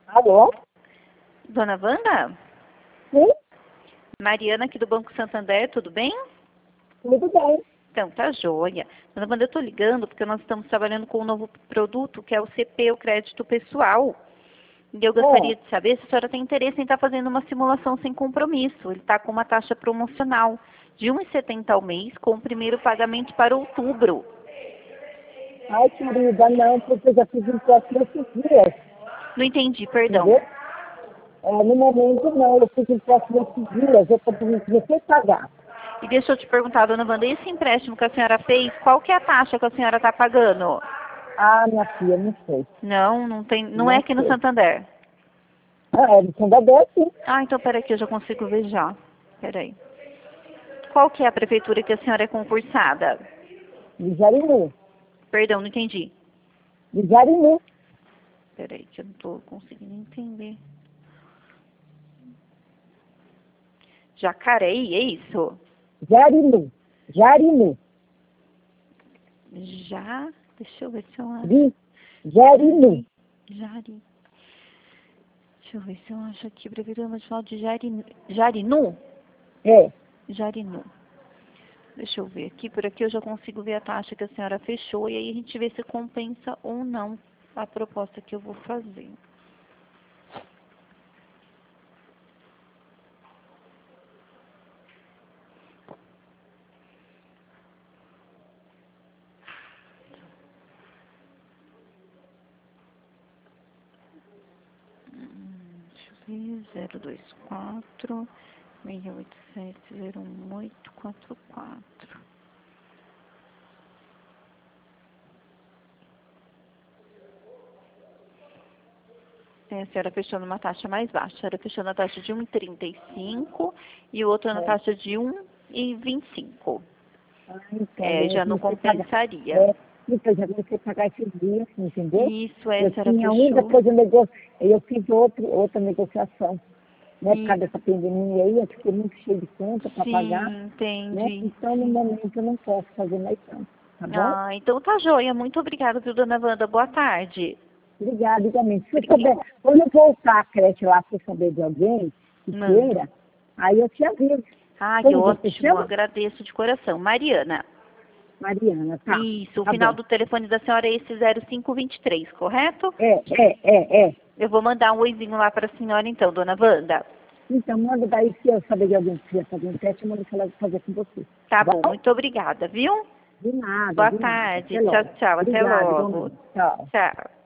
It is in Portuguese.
Alô? Dona Wanda? Sim, Mariana aqui do Banco Santander, tudo bem? tudo bem. Então, tá joia. Dona Wanda, eu tô ligando porque nós estamos trabalhando com um novo produto, que é o CP, o crédito pessoal. E eu gostaria de saber se a senhora tem interesse em estar fazendo uma simulação sem compromisso. Ele está com uma taxa promocional de R$ 1,70 ao mês, com o primeiro pagamento para outubro. Ai, querida, não, porque eu já fiz imposto nesses dias, Não entendi, perdão. entendeu? No momento, não, eu fiz imposto nesses dias, eu comecei a pagar. E deixa eu te perguntar, dona Wanda, esse empréstimo que a senhora fez, qual que é a taxa que a senhora está pagando? Ah, minha filha, não sei. Não, não tem, não é Não aqui no sei. Santander. Ah, é do Santander, sim. Ah, então peraí que eu já consigo ver já. Peraí. Qual que é a prefeitura que a senhora é concursada? De Jarimu. Perdão, não entendi. De Jarimu. Peraí que eu não estou conseguindo entender. Jacareí, é isso? Jarimu. Jarimu. Já, deixa eu ver se eu acho. De Jarimu. Jari. Deixa eu ver se eu acho aqui, prefeitura municipal de Jarinu? É. Jarinu. Deixa eu ver aqui, por aqui eu já consigo ver a taxa que a senhora fechou e aí a gente vê se compensa ou não a proposta que eu vou fazer. Deixa eu ver, 024 687 01844. A senhora fechou numa taxa mais baixa. A senhora fechou na taxa de 1,35 e o outro na taxa de 1,25. Ah, então, eu Já não comecei a pagar. compensaria. Então, eu já comecei a pagar esses dias, entendeu? Isso, a Eu senhora tinha um, fechou. depois eu fiz outra negociação. Né, por causa dessa pandemia aí, eu fiquei muito cheio de conta para pagar, Sim, né? entendi. Então, no momento, eu não posso fazer mais tanto, tá bom? Ah, então tá joia. Muito obrigada, viu, dona Wanda? Boa tarde. Obrigada, igualmente. Se eu Obrigada. souber, quando eu voltar à creche lá, se eu saber de alguém que Manda. queira, aí eu te aviso. Ai, Como você ótimo. chama? Agradeço de coração. Mariana. Mariana, tá. Isso, o Tá final bom. do telefone da senhora é esse 0523, correto? É. Eu vou mandar um oizinho lá para a senhora então, dona Wanda. Então, manda daí, se eu saber de alguém que queria fazer um teste, eu mando fazer com você. Tá Tá bom, bom? muito obrigada, viu? De nada, Boa de nada. tarde. Até Tchau, logo. tchau. Até Obrigada, logo. igualmente. Tchau. Tchau.